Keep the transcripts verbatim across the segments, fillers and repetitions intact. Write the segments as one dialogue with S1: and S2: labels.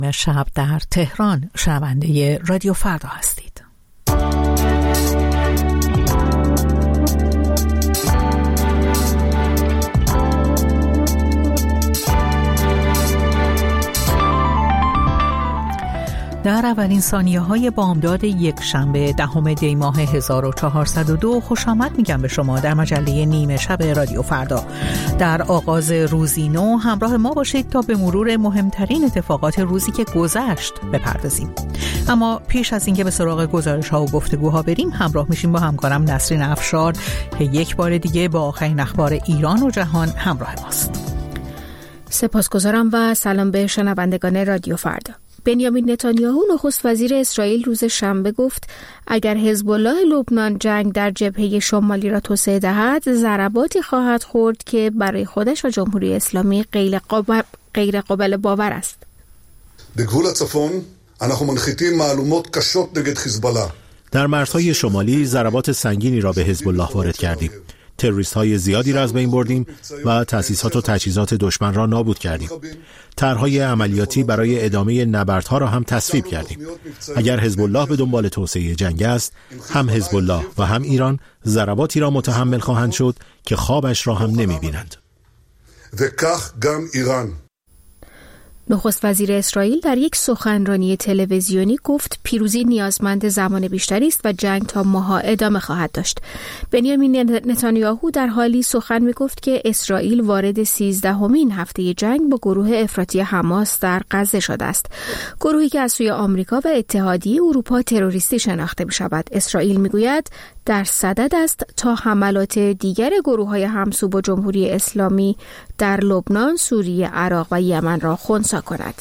S1: شب در تهران شنونده رادیو فردا هستید. در اولین ثانیه‌های بامداد یک شنبه دهم دی ماه هزار و چهارصد و دو خوش آمد میگم به شما در مجله نیمه شب رادیو فردا. در آغاز روزی نو همراه ما باشید تا به مرور مهمترین اتفاقات روزی که گذشت بپردازیم. اما پیش از اینکه به سراغ گزارش‌ها و گفتگوها بریم، همراه میشیم با همکارم نسرین افشار که یک بار دیگه با آخرین اخبار ایران و جهان همراه ماست.
S2: سپاسگزارم و سلام به شنوندگان رادیو فردا. بنیامین نتانیاهو نخست وزیر اسرائیل روز شنبه گفت اگر حزب الله لبنان جنگ در جبهه شمالی را توسعه دهد، ضرباتی خواهد خورد که برای خودش و جمهوری اسلامی غیر قابل, غیر قابل باور است.
S3: בגבול הצפון אנחנו מנחיתים מהלומות קשות נגד חיזבאללה.
S4: در مرزهای شمالی ضربات سنگینی را به حزب الله وارد کردیم. تروریست‌های زیادی را از بین بردیم و تأسیسات و تجهیزات دشمن را نابود کردیم. طرح‌های عملیاتی برای ادامه نبردها را هم تصویب کردیم. اگر حزب الله به دنبال توسعه جنگ است، هم حزب الله و هم ایران ضرباتی را متحمل خواهند شد که خوابش را هم نمی‌بینند.
S3: וכך גם ایران.
S2: نخست وزیر اسرائیل در یک سخنرانی تلویزیونی گفت پیروزی نیازمند زمان بیشتری است و جنگ تا ماه‌ها ادامه خواهد داشت. بنیامین نتانیاهو در حالی سخن می‌گفت که اسرائیل وارد سیزدهمین هفته جنگ با گروه افراطی حماس در غزه شده است. گروهی که از سوی آمریکا و اتحادیه اروپا تروریستی شناخته می‌شود. اسرائیل می‌گوید در صدد است تا حملات دیگر گروه‌های همسو با جمهوری اسلامی در لبنان، سوریه، عراق و یمن را خنثی کند.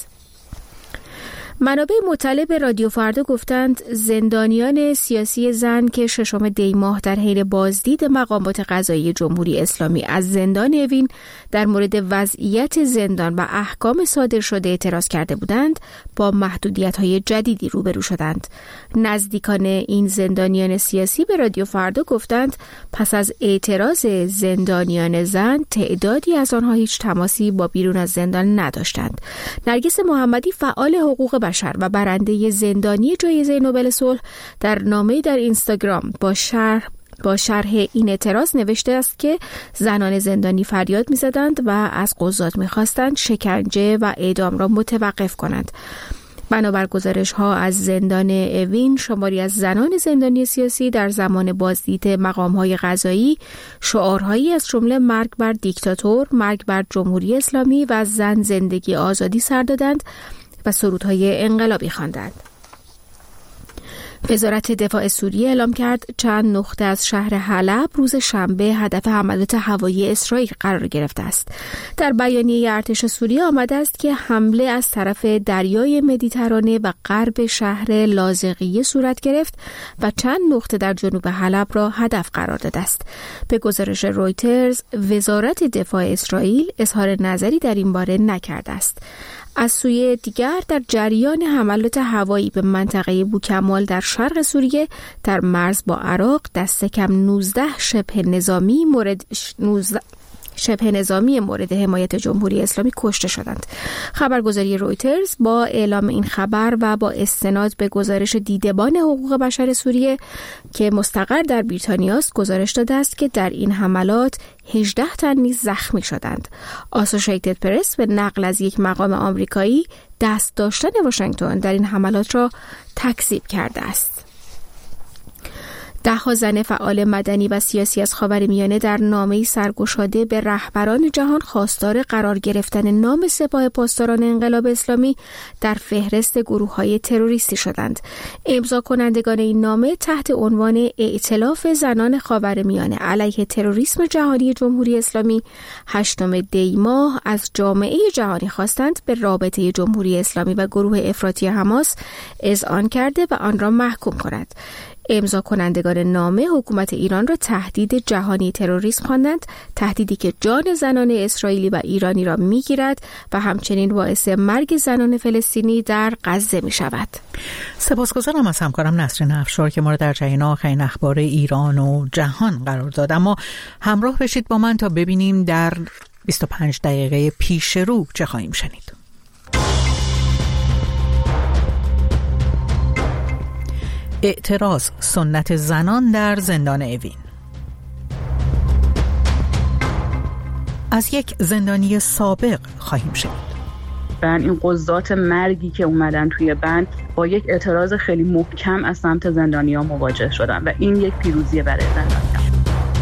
S2: منابع مطلع به رادیو فردا گفتند زندانیان سیاسی زن که ششم دی ماه در حین بازدید مقامات قضایی جمهوری اسلامی از زندان اوین در مورد وضعیت زندان و احکام صادر شده اعتراض کرده بودند، با محدودیت‌های جدیدی روبرو شدند. نزدیکان این زندانیان سیاسی به رادیو فردا گفتند پس از اعتراض زندانیان زن، تعدادی از آنها هیچ تماسی با بیرون از زندان نداشتند. نرگس محمدی فعال حقوق بشر و برنده زندانی جایزه نوبل صلح در نامه‌ای در اینستاگرام با شرح با شرح این اعتراض نوشته است که زنان زندانی فریاد می‌زدند و از قضات می‌خواستند شکنجه و اعدام را متوقف کنند. بنابر گزارش‌ها از زندان اوین، شماری از زنان زندانی سیاسی در زمان بازدید مقام‌های قضایی شعارهایی از جمله مرگ بر دیکتاتور، مرگ بر جمهوری اسلامی و زن زندگی آزادی سر دادند و سرودهای انقلابی خواندند. وزارت دفاع سوریه اعلام کرد چند نقطه از شهر حلب روز شنبه هدف حملات هوایی اسرائیل قرار گرفته است. در بیانیه ارتش سوریه آمده است که حمله از طرف دریای مدیترانه و غرب شهر لاذقیه صورت گرفت و چند نقطه در جنوب حلب را هدف قرار داده است. به گزارش رویترز، وزارت دفاع اسرائیل اظهار نظری در این باره نکرده است. از سوی دیگر در جریان حملات هوایی به منطقه بوکمال در شرق سوریه در مرز با عراق دست کم نوزده شبه نظامی مورد نوزده شبه نظامی مورد حمایت جمهوری اسلامی کشته شدند. خبرگزاری رویترز با اعلام این خبر و با استناد به گزارش دیدبان حقوق بشر سوریه که مستقر در بریتانیا است گزارش داده است که در این حملات هجده تن نیز زخمی شدند. آسوشیتد پرس به نقل از یک مقام آمریکایی دست داشتن واشنگتن در این حملات را تکذیب کرده است. ده ها زن فعال مدنی و سیاسی از خاورمیانه در نامه‌ای سرگشاده به رهبران جهان خواستار قرار گرفتن نام سپاه پاسداران انقلاب اسلامی در فهرست گروه‌های تروریستی شدند. امضا کنندگان این نامه تحت عنوان ائتلاف زنان خاورمیانه علیه تروریسم جهانی جمهوری اسلامی هشتم دی ماه از جامعه جهانی خواستند به رابطه جمهوری اسلامی و گروه افراطی حماس اذعان کرده و آن را محکوم کند. امضا کنندگان نامه حکومت ایران را تهدید جهانی تروریسم خواندند، تهدیدی که جان زنان اسرائیلی و ایرانی را میگیرد و همچنین باعث مرگ زنان فلسطینی در غزه می شود.
S1: سپاسگزارم از همکارم نسرین افشار که ما را در جریان آخرین اخبار ایران و جهان قرار داد. اما همراه بشید با من تا ببینیم در بیست و پنج دقیقه پیش رو چه خواهیم شنید. اعتراض سنت زنان در زندان اوین. از یک زندانی سابق خواهیم شنید.
S5: بند این قضات مرگی که اومدن توی بند با یک اعتراض خیلی محکم از سمت زندانیان مواجه شدن و این یک پیروزی برای زندانیان.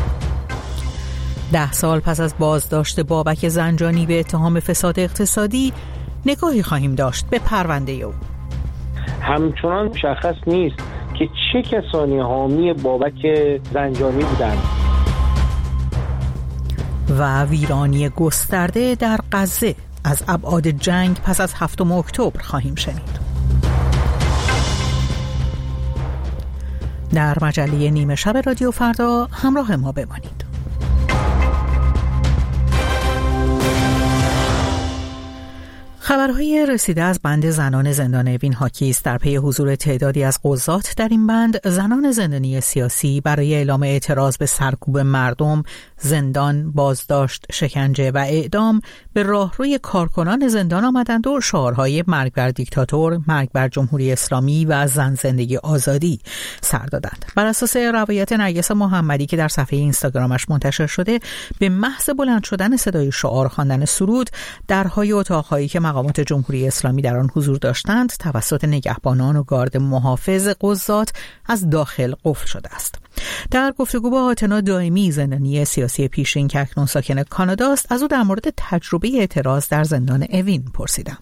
S1: ده سال پس از بازداشت بابک زنجانی به اتهام فساد اقتصادی نگاهی خواهیم داشت به پرونده او.
S6: همچنان مشخص نیست که چه کسانی حامی بابک زنجانی بودند.
S1: و ویرانی گسترده در غزه از ابعاد جنگ پس از هفتم اکتبر خواهیم شنید. در مجله نیمه شب رادیو فردا همراه ما بمانید. خبرهای رسیده از بند زنان زندان اوین حاکی است در پی حضور تعدادی از قضات در این بند. زنان زندانی سیاسی برای اعلام اعتراض به سرکوب مردم، زندان، بازداشت، شکنجه و اعدام به راهروی کارکنان زندان آمدند و شعارهای مرگ بر دیکتاتور، مرگ بر جمهوری اسلامی و زن زندگی آزادی سر دادند. بر اساس روایت نرگس محمدی که در صفحه اینستاگرامش منتشر شده، به محض بلند شدن صدای شعار خواندن سرود، درهای اتاقهایی که مقامات جمهوری اسلامی در آن حضور داشتند توسط نگهبانان و گارد محافظ قضات از داخل قفل شده است. در گفتگو با آتنا دائمی، زندانی سیاسی پیشین که اکنون ساکن کانادا است، از او در مورد تجربه اعتراض در زندان اوین پرسیدم.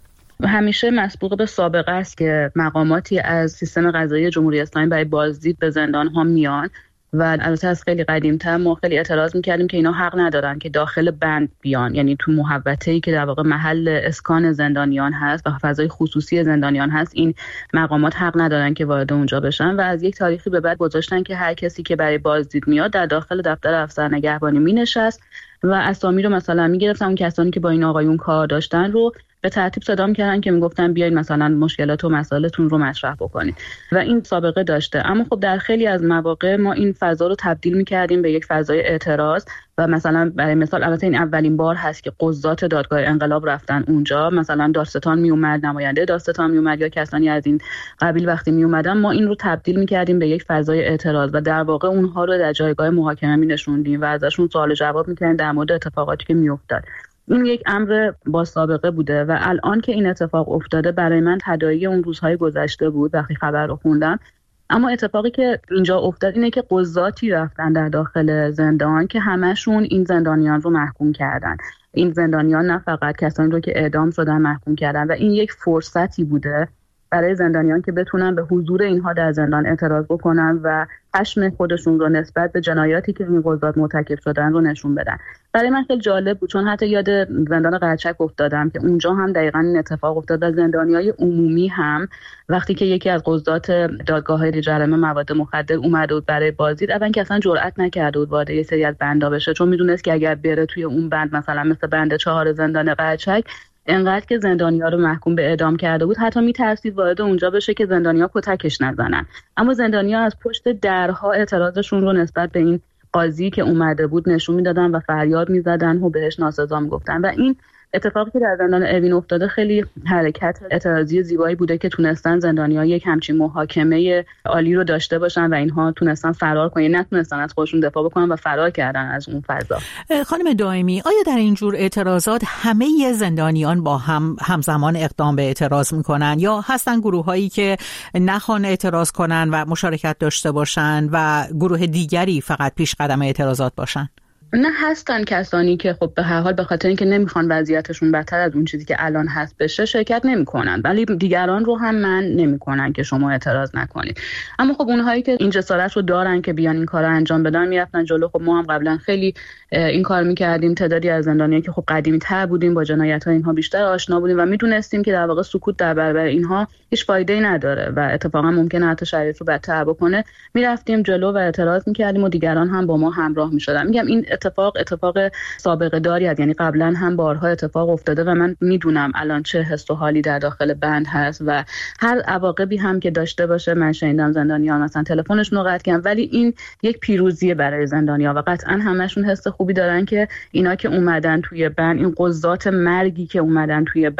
S5: همیشه مسبوق به سابقه است که مقاماتی از سیستم قضایی جمهوری اسلامی برای بازدید به زندان ها میان و البته از خیلی قدیم‌تر ما خیلی اعتراض می‌کردیم که اینا حق ندارن که داخل بند بیان، یعنی تو محوطه‌ای که در واقع محل اسکان زندانیان هست و فضای خصوصی زندانیان هست، این مقامات حق ندارن که وارد اونجا بشن و از یک تاریخی به بعد گذاشتن که هر کسی که برای بازدید میاد در داخل دفتر افسر نگهبانی مینشست و اسامی رو مثلا میگرفتن، اون کسانی که با این آقایون کار داشتن رو به ترتیب صدا می‌کردن که میگفتن بیاین مثلا مشکلات و مسائلتون رو مطرح بکنید و این سابقه داشته. اما خب در خیلی از مواقع ما این فضا رو تبدیل می‌کردیم به یک فضای اعتراض و مثلا برای مثال البته این اولین بار هست که قضات دادگاه انقلاب رفتن اونجا، مثلا دادستان میومد، نماینده دادستان میومد یا کسانی از این قبیل وقتی میومدن ما این رو تبدیل می‌کردیم به یک فضای اعتراض و در واقع اونها رو در جایگاه محاکمه می‌نشوندیم و ازشون سوال جواب می‌کردیم در مورد اتفاقاتی که می‌افتاد. این یک امر با سابقه بوده و الان که این اتفاق افتاده برای من تداعی اون روزهای گذشته بود وقتی خبر رو خوندم. اما اتفاقی که اینجا افتاد اینه که قضاتی رفتن در داخل زندان که همشون این زندانیان رو محکوم کردن. این زندانیان نه فقط کسانی رو که اعدام شدن محکوم کردن و این یک فرصتی بوده برای زندانیان که بتونن به حضور اینها در زندان اعتراض بکنن و خشم خودشون رو نسبت به جنایاتی که این قضات مرتکب شدن رو نشون بدن. برای من خیلی جالب بود چون حتی یاد زندان قرچک افتادم که اونجا هم دقیقاً این اتفاق افتاد و زندانیای عمومی هم وقتی که یکی از قضات دادگاه‌های جرائم مواد مخدر اومد بود برای بازدید، اول که اصلا جرئت نکرد بود وارد یه سری از بندا بشه چون میدونست که اگر بره توی اون بند مثلا مثل بند چهار زندان قرچک انقدر که زندانی‌ها رو محکوم به اعدام کرده بود حتی می‌ترسید وارد اونجا بشه که زندانی‌ها کتکش نزنن. اما زندانی‌ها از پشت درها اعتراضشون رو نسبت به این قاضی که اومده بود نشون میدادن و فریاد می‌زدن و بهش ناسزا می‌گفتن و این اتفاقی که در زندان اوین افتاده خیلی حرکت اعتراضی زیبایی بوده که تونستن زندانی‌ها یک همچین محاکمه عالی رو داشته باشن و اینها تونستن فرار کنن، نتونستن از خودشون دفاع بکنن و فرار کردن از اون فضا.
S1: خانم دائمی، آیا در این جور اعتراضات همه زندانیان با هم همزمان اقدام به اعتراض میکنن یا هستن گروهایی که نخوان اعتراض کنن و مشارکت داشته باشن و گروه دیگری فقط پیش قدم اعتراضات باشن؟
S5: نه، هستن کسانی که خب به هر حال به خاطر اینکه نمیخوان وضعیتشون بدتر از اون چیزی که الان هست بشه شرکت نمیکنن، ولی دیگران رو هم من نمیکنن که شما اعتراض نکنید. اما خب اونهایی که این جسارت رو دارن که بیان این کارو انجام بدن میرفتن جلو. خب ما هم قبلا خیلی این کار میکردیم. تعدادی از زندانیایی که خب قدیمی‌تر بودیم با جنایت‌های اینها بیشتر آشنا بودیم و میدونستیم که در واقع سکوت در برابر اینها هیچ فایده‌ای نداره و اتفاقا ممکنه حتی شرایط رو بدتر بکنه. میرفتیم جلو و اعتراض میکردیم و دیگران هم با ما همراه میشدن. میگم این اتفاق اتفاق سابقه داری است، یعنی قبلا هم بارها اتفاق افتاده و من میدونم الان چه حس و حالی در داخل بند هست و هر عواقبی هم که داشته باشه. من شنیدم زندانیان مثلا تلفنشون رو قطع کردن، ولی این یک پیروزیه برای زندانیان و قطعا همشون حس خوبی دارن که اینا که اومدن توی بند، این قضات مرگی که اومدن توی بند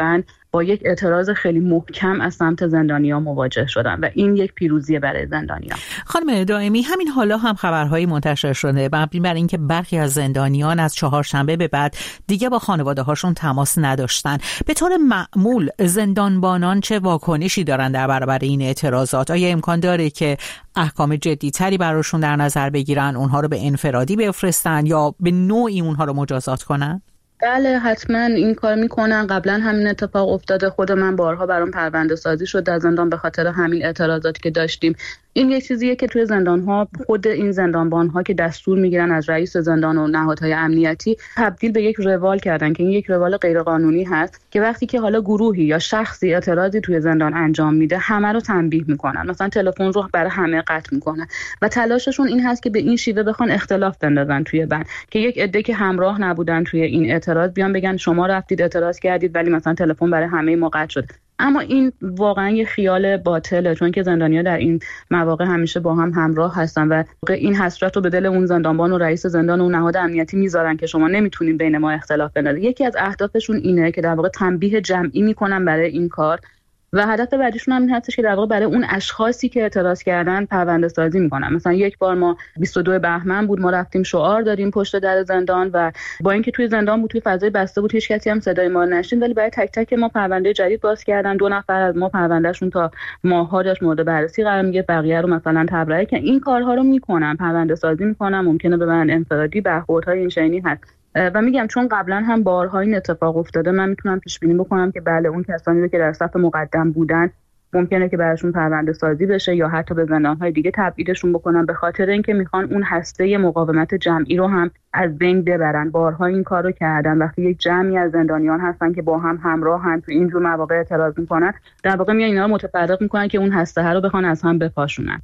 S5: با یک اعتراض خیلی محکم از سمت زندانیا مواجه شدن و این یک پیروزی برای زندانیا.
S1: خانم دائمی، همین حالا هم خبرهایی منتشر شده مبنی بر اینکه برخی از زندانیان از چهارشنبه به بعد دیگه با خانواده هاشون تماس نداشتن. به طور معمول زندانبانان چه واکنشی دارن در برابر این اعتراضات؟ آیا امکان داره که احکام جدی‌تری براشون در نظر بگیرن، اونها رو به انفرادی بفرستن یا به نوعی اونها رو مجازات کنن؟
S5: بله حتما این کار میکنن. قبلا همین اتفاق افتاده، خود من بارها برام پرونده سازی شد در زندان به خاطر همین اعتراضاتی که داشتیم. این یک چیزیه که توی زندان‌ها خود این زندانبان‌ها که دستور میگیرن از رئیس زندان و نهادهای امنیتی تبدیل به یک روال کردن که این یک روال غیرقانونی هست که وقتی که حالا گروهی یا شخصی اعتراضی توی زندان انجام میده همه رو تنبیه میکنن، مثلا تلفن رو برای همه قطع میکنن و تلاششون این هست که به این شیوه بخوان اختلاف بندازن توی بند که یک عده که همراه نبودن توی این اعتراض بیان بگن شما رفتید اعتراض کردید ولی مثلا تلفن برای همه ما قطع شد. اما این واقعا یه خیال باطله، چون که زندانیا در این مواقع همیشه با هم همراه هستن و این حسرت رو به دل اون زندانبان و رئیس زندان و نهاد امنیتی میذارن که شما نمیتونین بین ما اختلاف بندازید. یکی از اهدافشون اینه که در واقع تنبیه جمعی میکنن برای این کار و هدف بعدیشون هم این هستش که در واقع برای اون اشخاصی که اعتراض کردن پرونده سازی میکنن. مثلا یک بار ما بیست و دو بهمن بود، ما رفتیم شعار دادیم پشت در زندان و با اینکه توی زندان بود، توی فضای بسته بود، هیچ کسی هم صدای ما نشنید، ولی برای تک تک ما پرونده جدید باز کردن. دو نفر از ما پروندهشون تا ماه‌ها داشت مورد بررسی قرار میگه، بقیه رو مثلا تبرئه که این کارها رو میکنن، پرونده سازی میکنن، ممکنه به من انفرادی برخوردهای این شینی هست. و میگم چون قبلا هم بارها این اتفاق افتاده، من میتونم پیش بینی بکنم که بله اون کسانی که در صف مقدم بودن ممکنه که براشون پرونده سازی بشه یا حتی به زندان‌های دیگه تبعیدشون بکنن به خاطر اینکه میخوان اون هسته مقاومت جمعی رو هم از بین ببرن. بارها این کارو کردن. وقتی یک جمعی از زندانیان هستن که با هم همراهن تو این جور مواقع اعتراض میکنن، در واقع میان اینا رو متفرق میکنن که اون هسته رو بخوان از هم بپاشونن.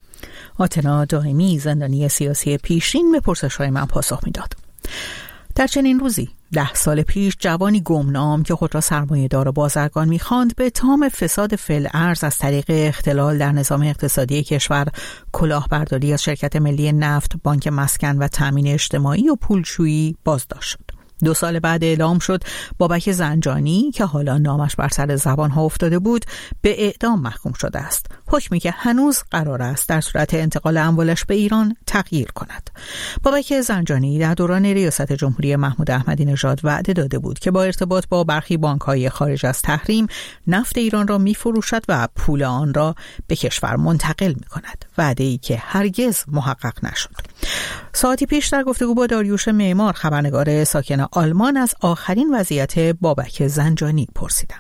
S1: آتنا دائمی، زندانی سیاسی پیشین، به پرسش‌های من پاسخ میداد. در چنین روزی ده سال پیش جوانی گمنام که خود را سرمایه‌دار و بازرگان می‌خواند به اتهام فساد فی‌الارض از طریق اختلال در نظام اقتصادی کشور، کلاهبرداری از شرکت ملی نفت، بانک مسکن و تامین اجتماعی و پولشویی بازداشت شد. دو سال بعد اعلام شد بابک زنجانی که حالا نامش بر سر زبان‌ها افتاده بود به اعدام محکوم شده است. حکمی که هنوز قرار است در صورت انتقال اموالش به ایران تغییر کند. بابک زنجانی در دوران ریاست جمهوری محمود احمدی نژاد وعده داده بود که با ارتباط با برخی بانک‌های خارج از تحریم نفت ایران را می‌فروشد و پول آن را به کشور منتقل می‌کند. وعده‌ای که هرگز محقق نشد. ساعتی پیش در گفتگو با داریوش معمار، خبرنگار ساکن آلمان، از آخرین وضعیت بابک زنجانی پرسیدم.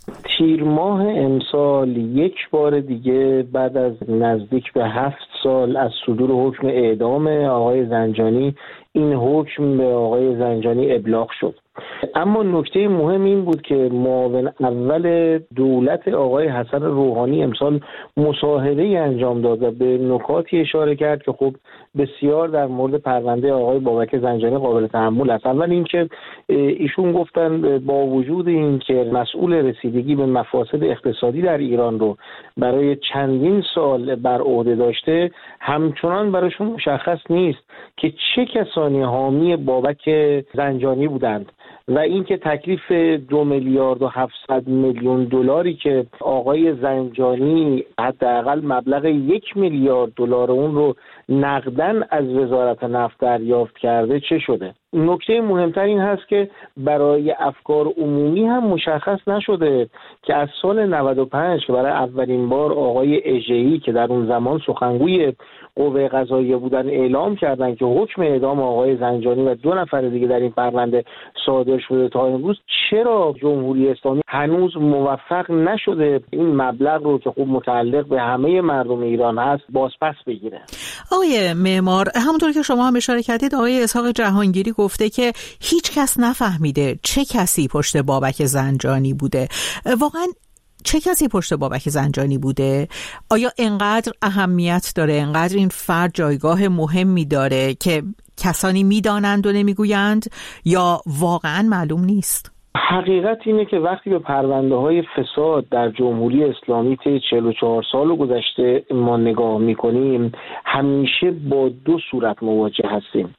S6: تیر ماه امسال یک بار دیگه بعد از نزدیک به هفت سال از صدور حکم اعدام آقای زنجانی، این حکم به آقای زنجانی ابلاغ شد. اما نکته مهم این بود که معاون اول دولت آقای حسن روحانی امسال مصاحبه‌ای انجام داد و به نکاتی اشاره کرد که خب بسیار در مورد پرونده آقای بابک زنجانی قابل تحمل است. اول اینکه ایشون گفتن با وجود اینکه مسئول رسیدگی به مفاسد اقتصادی در ایران رو برای چندین سال بر عهده داشته، همچنان براشون مشخص نیست که چه کسانی حامی بابک زنجانی بودند و اینکه تکلیف دو میلیارد و هفتصد میلیون دلاری که آقای زنجانی حداقل مبلغ یک میلیارد دلار اون رو نقدن از وزارت نفت دریافت کرده چه شده. نکته مهمتر این هست که برای افکار عمومی هم مشخص نشده که از سال نود و پنج که برای اولین بار آقای اژه‌ای که در اون زمان سخنگوی قوه قضاییه بودن اعلام کردن که حکم اعدام آقای زنجانی و دو نفر دیگه در این پرونده صادر شده، تا امروز چرا جمهوری اسلامی هنوز موفق نشده این مبلغ رو که خوب متعلق به همه مردم ایران هست بازپس بگیره؟
S1: آقای معمار، همونطور که شما هم اشاره کردید، آقای اسحاق جهانگیری گفته که هیچ کس نفهمیده چه کسی پشت بابک زنجانی بوده. واقعا چه کسی پشت بابک زنجانی بوده؟ آیا انقدر اهمیت داره، انقدر این فرد جایگاه مهمی داره که کسانی میدانند و نمیگویند، یا واقعا معلوم نیست؟
S6: حقیقت اینه که وقتی به پرونده های فساد در جمهوری اسلامی طی چهل و چهار سال گذشته ما نگاه میکنیم، همیشه با دو صورت مواجه هستیم.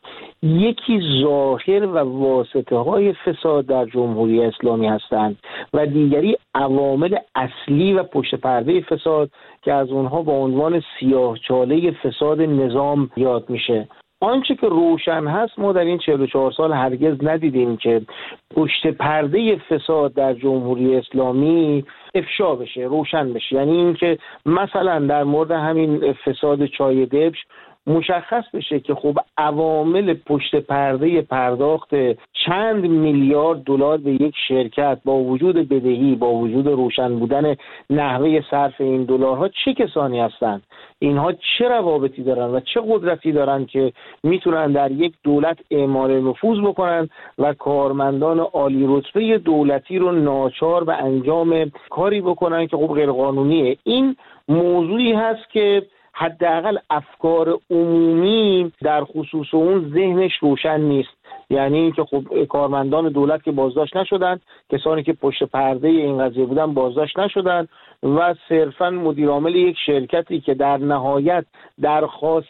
S6: یکی ظاهر و واسطه های فساد در جمهوری اسلامی هستند و دیگری عوامل اصلی و پشت پرده فساد که از اونها با عنوان سیاهچاله فساد نظام یاد میشه. آنچه که روشن هست، ما در این چهل و چهار سال هرگز ندیدیم که پشت پرده فساد در جمهوری اسلامی افشا بشه، روشن بشه. یعنی اینکه مثلا در مورد همین فساد چای دبش مشخص بشه که خب عوامل پشت پرده پرداخت چند میلیارد دلار به یک شرکت با وجود بدهی، با وجود روشن بودن نحوه صرف این دلارها، چه کسانی هستند؟ اینها چه روابطی دارن و چه قدرتی دارن که میتونن در یک دولت اعمال نفوذ بکنن و کارمندان عالی رتبه دولتی رو ناچار به انجام کاری بکنن که خب غیر قانونیه. این موضوعی هست که حداقل افکار عمومی در خصوص اون ذهنش روشن نیست. یعنی اینکه خب کارمندان دولت که بازداشت نشدن، کسانی که پشت پرده این قضیه بودن بازداشت نشدن و صرفاً مدیر عامل یک شرکتی که در نهایت درخواست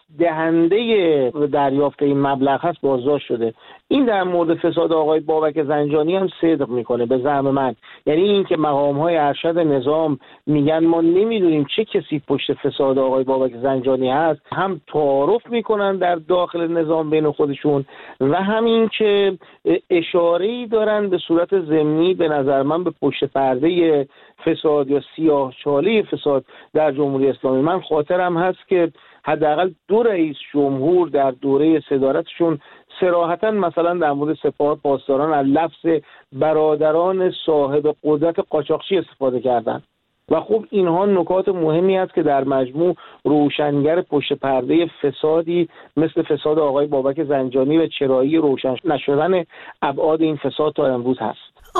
S6: دهنده دریافت این مبلغ هست بازداشت شده. این در مورد فساد آقای بابک زنجانی هم صدق میکنه به زعم من. یعنی اینکه مقام‌های ارشد نظام میگن ما نمیدونیم چه کسی پشت فساد آقای بابک زنجانی هست، هم تعارف میکنن در داخل نظام بین خودشون و همین که اشاره‌ای دارن به صورت ضمنی به نظر من به پشت پرده فساد یا سیاهچاله فساد در جمهوری اسلامی. من خاطرم هست که حداقل دو رئیس جمهور در دوره صدارتشون صراحتاً مثلا در مورد سپاه پاسداران از لفظ برادران صاحب قدرت قاچاقچی استفاده کردند و خب اینها نکات مهمی است که در مجموع روشنگر پشت پرده فسادی مثل فساد آقای بابک زنجانی و چرایی روشن نشدن ابعاد این فساد تا امروز هست.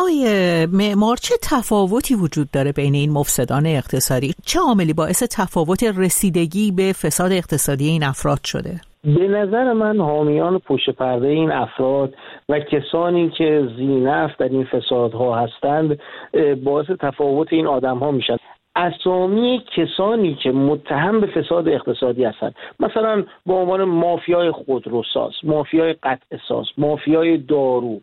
S1: آیه معمار، چه تفاوتی وجود داره بین این مفسدان اقتصادی؟ چه عاملی باعث تفاوت رسیدگی به فساد اقتصادی این افراد شده؟
S6: به نظر من حامیان پشت پرده این افراد و کسانی که ذینفع در این فسادها هستند باعث تفاوت این آدم‌ها میشن. اسامی کسانی که متهم به فساد اقتصادی هستند، مثلا به عنوان مافیای خودروساز، مافیای قطعه‌ساز، مافیای دارو،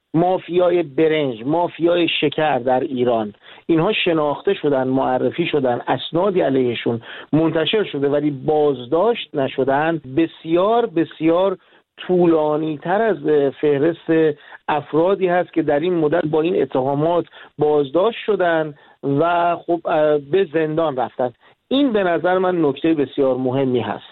S6: مافیای برنج، مافیای شکر در ایران، اینها شناخته شدن، معرفی شدن، اسنادی علیهشون منتشر شده ولی بازداشت نشدن. بسیار بسیار طولانی تر از فهرست افرادی هست که در این مدت با این اتهامات بازداشت شدن و خب به زندان رفتن. این به نظر من نکته بسیار مهمی هست.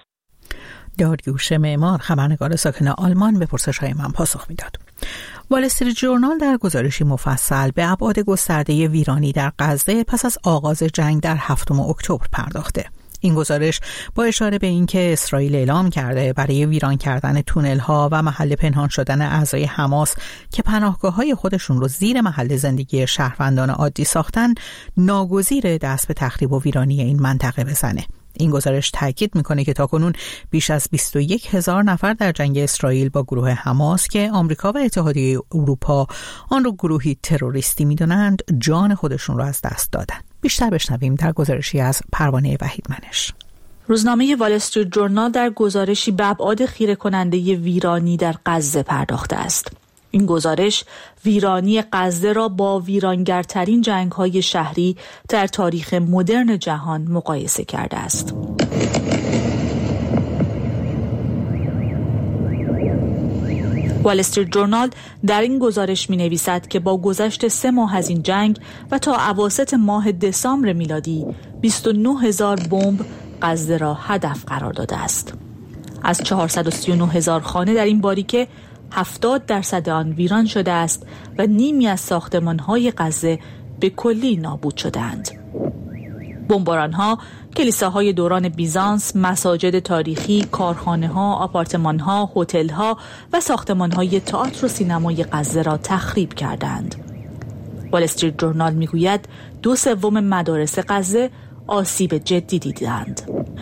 S1: داریوش معمار، خبرنگار ساکن آلمان، به پرسش‌های من پاسخ میداد. وال استریت ژورنال در گزارشی مفصل به ابعاد گسترده ویرانی در غزه پس از آغاز جنگ در هفتم اکتبر پرداخته. این گزارش با اشاره به اینکه اسرائیل اعلام کرده برای ویران کردن تونل‌ها و محل پنهان شدن اعضای حماس که پناهگاه‌های خودشون رو زیر محل زندگی شهروندان عادی ساختن، ناگزیر دست به تخریب و ویرانی این منطقه بزنه. این گزارش تاکید میکنه که تاکنون بیش از بیست و یک هزار نفر در جنگ اسرائیل با گروه حماس که آمریکا و اتحادیه اروپا آن رو گروهی تروریستی میدونند، جان خودشون رو از دست دادن. بیشتر بشنویم در گزارشی از پروانه وحیدمنش.
S7: روزنامه وال استریت ژورنال در گزارشی به ابعاد خیره کننده ویرانی در غزه پرداخته است. این گزارش ویرانی غزه را با ویرانگرترین جنگ‌های شهری در تاریخ مدرن جهان مقایسه کرده است. وال استریت ژورنال در این گزارش می‌نویسد که با گذشت سه ماه از این جنگ و تا اواسط ماه دسامبر میلادی بیست و نه هزار بمب غزه را هدف قرار داده است. از چهارصد و سی و نه هزار خانه در این باریکه هفتاد درصد آن ویران شده است و نیمی از ساختمان‌های غزه به کلی نابود شدند. بمباران‌ها کلیساهای دوران بیزانس، مساجد تاریخی، کارخانه‌ها، آپارتمان‌ها، هتل‌ها و ساختمان‌های تئاتر و سینمای غزه را تخریب کردند. وال استریت ژورنال می‌گوید دو سوم مدارس غزه آسیب جدی دیدند.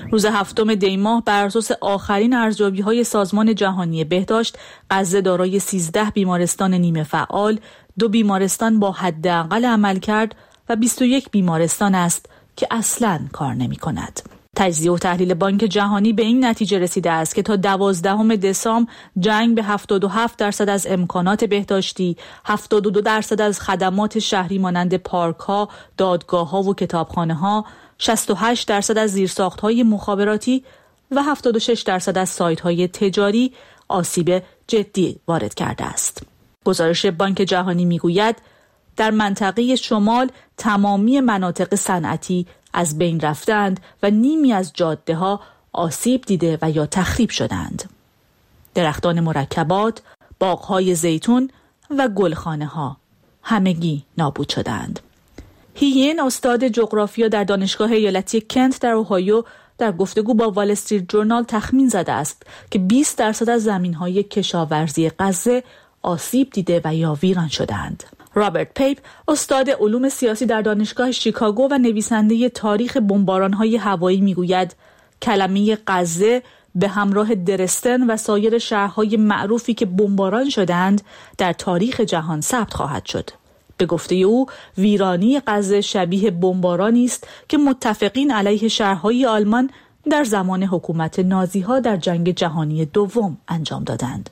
S7: روز هفتم دی ماه بر اساس آخرین ارزیابی‌های سازمان جهانی بهداشت، غزه دارای سیزده بیمارستان نیمه فعال، دو بیمارستان با حداقل عملکرد و بیست و یک بیمارستان است که اصلاً کار نمی‌کند. تجزیه و تحلیل بانک جهانی به این نتیجه رسیده است که تا دوازدهم دسامبر جنگ به هفتاد و هفت درصد از امکانات بهداشتی، هفتاد و دو درصد از خدمات شهری مانند پارک‌ها، دادگاه‌ها و کتابخانه‌ها، شصت و هشت درصد از زیرساخت‌های مخابراتی و هفتاد و شش درصد از سایت‌های تجاری آسیب جدی وارد کرده است. گزارش بانک جهانی می‌گوید در منطقه شمال تمامی مناطق صنعتی از بین رفتند و نیمی از جاده‌ها آسیب دیده و یا تخریب شدند. درختان مرکبات، باغ‌های زیتون و گلخانه‌ها همگی نابود شدند. هیین، استاد جغرافیا در دانشگاه ایالتی کنت در اوهایو، در گفتگو با وال استریت جورنال تخمین زده است که بیست درصد از زمین‌های کشاورزی غزه آسیب دیده و یا ویران شدند. رابرت پیپ، استاد علوم سیاسی در دانشگاه شیکاگو و نویسنده تاریخ بمباران‌های هوایی میگوید کلمه غزه به همراه درستن و سایر شهرهای معروفی که بمباران شدند در تاریخ جهان ثبت خواهد شد. به گفته او ویرانی غزه شبیه بمبارانی است که متفقین علیه شهرهای آلمان در زمان حکومت نازی‌ها در جنگ جهانی دوم انجام دادند.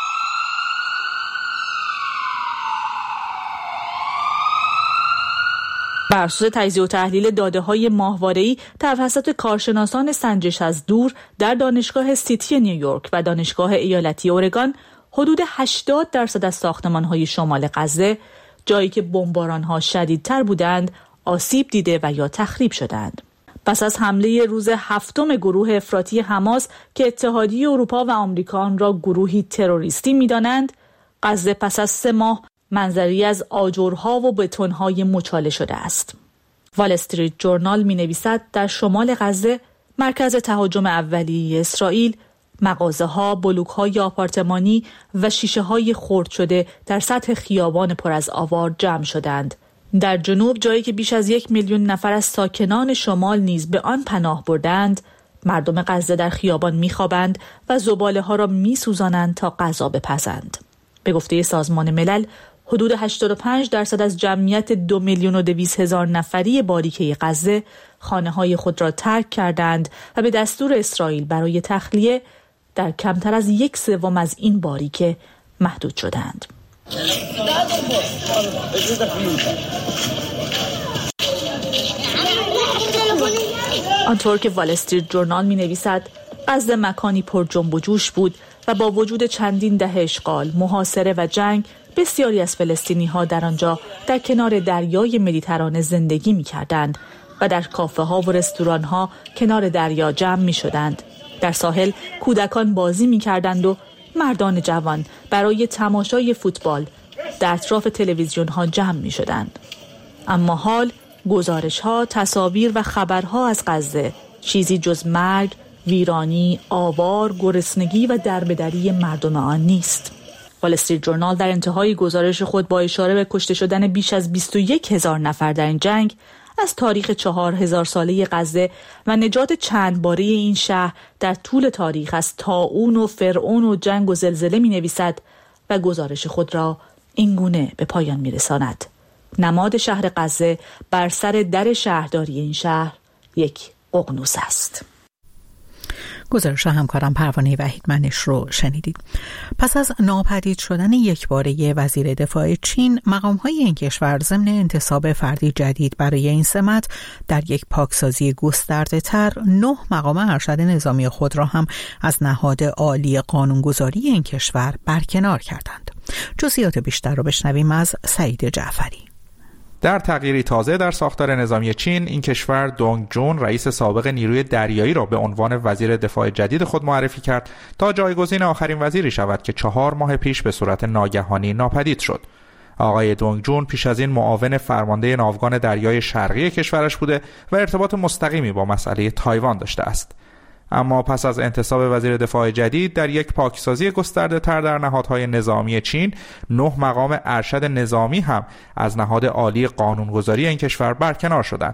S7: بر اساس تجزیه و تحلیل داده‌های ماهواره‌ای توسط کارشناسان سنجش از دور در دانشگاه سیتی نیویورک و دانشگاه ایالتی اورگان، حدود هشتاد درصد از ساختمان‌های شمال غزه، جایی که بمباران‌ها شدیدتر بودند، آسیب دیده و یا تخریب شدند. پس از حمله روز هفتم گروه افراطی حماس که اتحادیه اروپا و آمریکا آن را گروهی تروریستی می‌دانند، غزه پس از سه ماه منظری از آجرها و بتون‌های مچاله شده است. وال استریت جورنال می‌نویسد در شمال غزه، مرکز تهاجم اولیه اسرائیل، مغازه‌ها، بلوک‌های آپارتمانی و شیشه‌های خرد شده در سطح خیابان پر از آوار جمع شدند. در جنوب، جایی که بیش از یک میلیون نفر از ساکنان شمال نیز به آن پناه بردند، مردم غزه در خیابان می‌خوابند و زباله‌ها را می‌سوزانند تا غذا بپزند. به گفته سازمان ملل، حدود هشتاد و پنج درصد از جمعیت دو میلیون و دویست هزار نفری باریکه غزه خانه‌های خود را ترک کردند و به دستور اسرائیل برای تخلیه در کمتر از یک سوم از این باریکه محدود شدند. آنطور که وال استریت جورنال می‌نویسد، غزه مکانی پر جنب و جوش بود و با وجود چندین دهه اشغال، محاصره و جنگ، بسیاری از فلسطینی‌ها در آنجا در کنار دریای مدیترانه زندگی می‌کردند و در کافه‌ها و رستوران‌ها کنار دریا جمع می‌شدند. در ساحل کودکان بازی می‌کردند و مردان جوان برای تماشای فوتبال در اطراف تلویزیون‌ها جمع می‌شدند. اما حال گزارش‌ها، تصاویر و خبرها از غزه چیزی جز مرگ، ویرانی، آوار، گرسنگی و دربدری مردم آن نیست. وال استریت جورنال در انتهای گزارش خود با اشاره به کشته شدن بیش از بیست و یک هزار نفر در این جنگ از تاریخ چهار هزار ساله غزه و نجات چند باره این شهر در طول تاریخ از طاعون و فرعون و جنگ و زلزله می نویسد و گزارش خود را این گونه به پایان می رساند. نماد شهر غزه بر سر در شهرداری این شهر یک ققنوس است.
S1: گزارش همکارم پروانه وحیدمنش رو شنیدید. پس از ناپدید شدن یکباره وزیر دفاع چین، مقام‌های این کشور ضمن انتصاب فردی جدید برای این سمت در یک پاکسازی گسترده‌تر نه مقام ارشد نظامی خود را هم از نهاد عالی قانونگذاری این کشور برکنار کردند. جزئیات بیشتر رو بشنویم از سعید جعفری.
S8: در تغییری تازه در ساختار نظامی چین، این کشور دونگ جون رئیس سابق نیروی دریایی را به عنوان وزیر دفاع جدید خود معرفی کرد تا جایگزین آخرین وزیری شود که چهار ماه پیش به صورت ناگهانی ناپدید شد. آقای دونگ جون پیش از این معاون فرمانده ناوگان دریای شرقی کشورش بوده و ارتباط مستقیمی با مسئله تایوان داشته است. اما پس از انتصاب وزیر دفاع جدید در یک پاکسازی گسترده تر در نهادهای نظامی چین، نه مقام ارشد نظامی هم از نهاد عالی قانونگذاری این کشور برکنار شدند.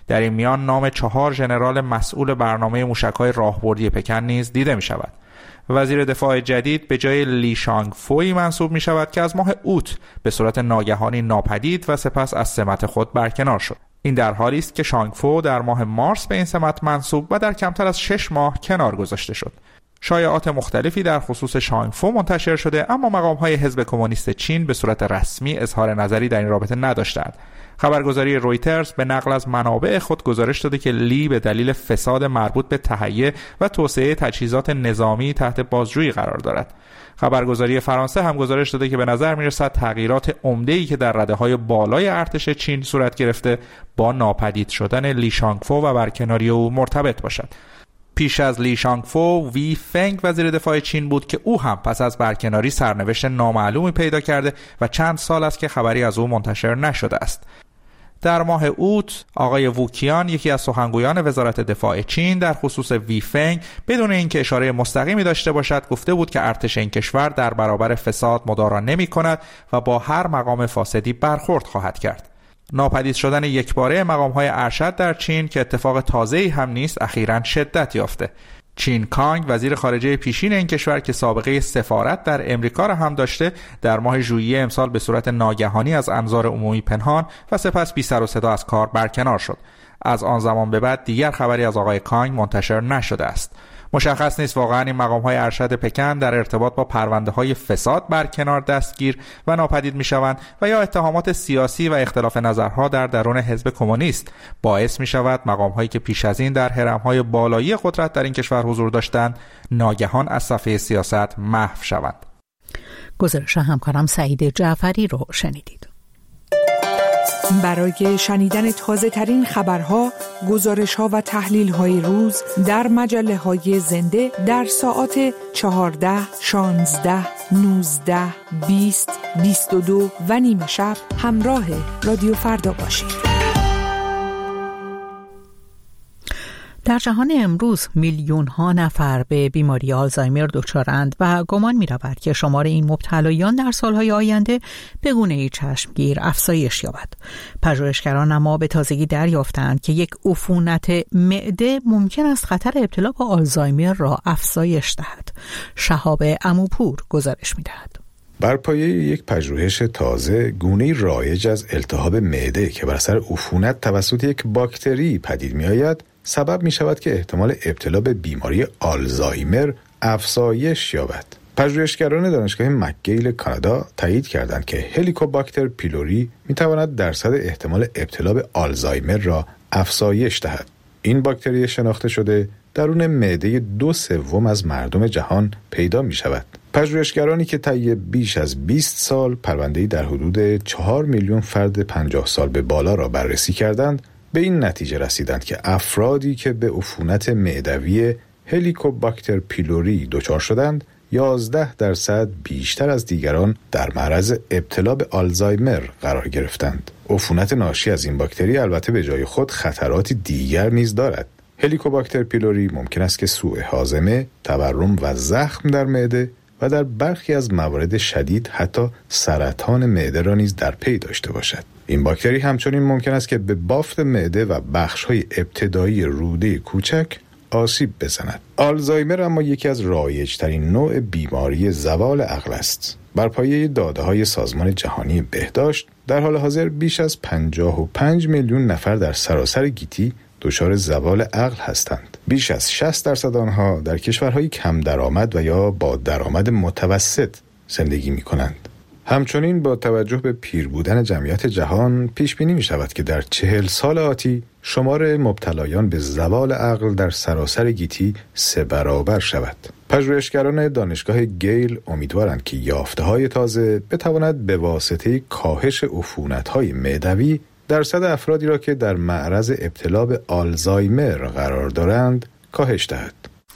S8: در این میان نام چهار ژنرال مسئول برنامه موشک‌های راهبردی پکن نیز دیده می‌شود. وزیر دفاع جدید به جای لی شانگ فوی منصوب می شود که از ماه اوت به صورت ناگهانی ناپدید و سپس از سمت خود برکنار شد. این در حالی است که شانگ فو در ماه مارس به این سمت منصوب و در کمتر از شش ماه کنار گذاشته شد. شایعات مختلفی در خصوص شانگ فو منتشر شده، اما مقام‌های حزب کمونیست چین به صورت رسمی اظهار نظری در این رابطه نداشتند. خبرگزاری رویترز به نقل از منابع خود گزارش داده که لی به دلیل فساد مربوط به تهیه و توسعه تجهیزات نظامی تحت بازجویی قرار دارد. خبرگزاری فرانسه هم گزارش داده که به نظر می‌رسد تغییرات عمده‌ای که در رده‌های بالای ارتش چین صورت گرفته با ناپدید شدن لی شانگ فو و برکناری او مرتبط باشد. پیش از لی شانگ فو، وی فنگ وزیر دفاع چین بود که او هم پس از برکناری سرنوشت نامعلومی پیدا کرده و چند سال است که خبری از او منتشر نشده است. در ماه اوت، آقای ووکیان، یکی از سخنگویان وزارت دفاع چین، در خصوص وی فنگ بدون اینکه اشاره مستقیمی داشته باشد گفته بود که ارتش این کشور در برابر فساد مدارا نمی کند و با هر مقام فاسدی برخورد خواهد کرد. ناپدید شدن یکباره مقام‌های ارشد در چین که اتفاق تازه‌ای هم نیست، اخیراً شدت یافته. چین کانگ وزیر خارجه پیشین این کشور که سابقه سفارت در امریکا را هم داشته، در ماه ژوئیه امسال به صورت ناگهانی از انظار عمومی پنهان و سپس بی سر و صدا از کار برکنار شد. از آن زمان به بعد دیگر خبری از آقای کانگ منتشر نشده است. مشخص نیست واقعا این مقام‌های ارشد پکن در ارتباط با پرونده‌های فساد برکنار دستگیر و ناپدید می‌شوند و یا اتهامات سیاسی و اختلاف نظرها در درون حزب کمونیست باعث می‌شود مقام‌هایی که پیش از این در هرم‌های بالایی قدرت در این کشور حضور داشتند ناگهان از صفحه سیاست محو شوند.
S1: گزارش همکارم سعید جعفری رو شنیدید.
S9: برای شنیدن تازه ترین خبرها، گزارش‌ها و تحلیل‌های روز در مجله‌های زنده در ساعات چهارده، شانزده، نوزده، بیست، بیست و دو و نیمه شب همراه رادیو فردا باشید.
S1: در جهان امروز میلیون ها نفر به بیماری آلزایمر دچارند و گمان می رود که شمار این مبتلایان در سالهای آینده به گونه‌ای چشمگیر افزایش یابد. پژوهشگران اما به تازگی دریافتند که یک عفونت معده ممکن است خطر ابتلا به آلزایمر را افزایش دهد. شهاب عموپور گزارش می دهد.
S10: بر پایه یک پژوهش تازه، گونه‌ای رایج از التهاب معده که بر اثر عفونت توسط یک باکتری پدید می آید سبب می شود که احتمال ابتلا به بیماری آلزایمر افزایش یابد. پژوهشگران دانشگاه مکگیل کانادا تایید کردند که هلیکوباکتر پیلوری می تواند درصد احتمال ابتلا به آلزایمر را افزایش دهد. این باکتری شناخته شده درون معده دو سوم از مردم جهان پیدا می شود. پژوهشگرانی که طی بیش از بیست سال پرونده‌ای در حدود چهار میلیون فرد پنجاه سال به بالا را بررسی کردند، به این نتیجه رسیدند که افرادی که به عفونت معدوی هلیکوباکتر پیلوری دچار شدند، یازده درصد بیشتر از دیگران در معرض ابتلا به آلزایمر قرار گرفتند. عفونت ناشی از این باکتری البته به جای خود خطرات دیگر نیز دارد. هلیکوباکتر پیلوری ممکن است که سوء هاضمه، تورم و زخم در معده و در برخی از موارد شدید حتی سرطان معده را نیز در پی داشته باشد. این باکتری همچنین ممکن است که به بافت معده و بخش‌های ابتدایی روده کوچک آسیب بزند. آلزایمر اما یکی از رایج‌ترین نوع بیماری زوال عقل است. بر پایه داده‌های سازمان جهانی بهداشت، در حال حاضر بیش از پنجاه و پنج میلیون نفر در سراسر گیتی دچار زوال عقل هستند. بیش از شصت درصد آنها در کشورهای کم درآمد و یا با درآمد متوسط زندگی می‌کنند. همچنین با توجه به پیر بودن جمعیت جهان پیش بینی می شود که در چهل سال آتی شمار مبتلایان به زوال عقل در سراسر گیتی سه برابر شود. پژوهشگران دانشگاه گیل امیدوارند که یافته‌های تازه بتواند به واسطه کاهش عفونت‌های معدوی درصد افرادی را که در معرض ابتلا به آلزایمر قرار دارند کاهش دهد.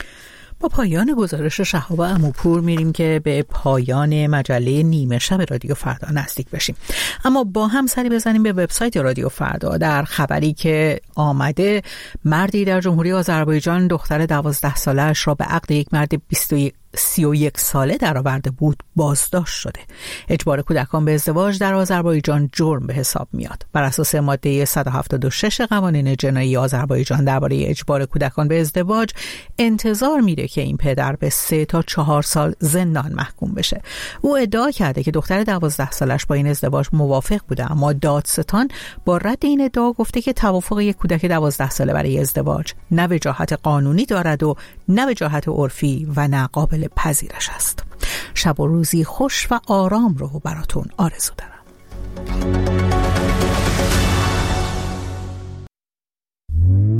S1: با پایان گزارش شهاب عموپور میریم که به پایان مجله نیمه شب رادیو فردا نزدیک بشیم، اما با هم سری بزنیم به وبسایت رادیو فردا. در خبری که آمده، مردی در جمهوری آذربایجان دختر دوازده سالش را به عقد یک مرد بیست و سی و یک ساله درآورده بود بازداشت شده. اجبار کودکان به ازدواج در آذربایجان جرم به حساب میاد. بر اساس ماده صد و هفتاد و شش قوانین جنایی آذربایجان درباره اجبار کودکان به ازدواج انتظار میره که این پدر به سه تا چهار سال زندان محکوم بشه. او ادعا کرده که دختر دوازده سالش با این ازدواج موافق بوده، اما دادستان با رد این ادعا گفته که توافق یک کودک دوازده ساله برای ازدواج نه وجاهت قانونی دارد و نه وجاهت عرفی و نه قابل پذیرش است. شب و روزی خوش و آرام رو براتون آرزو دارم.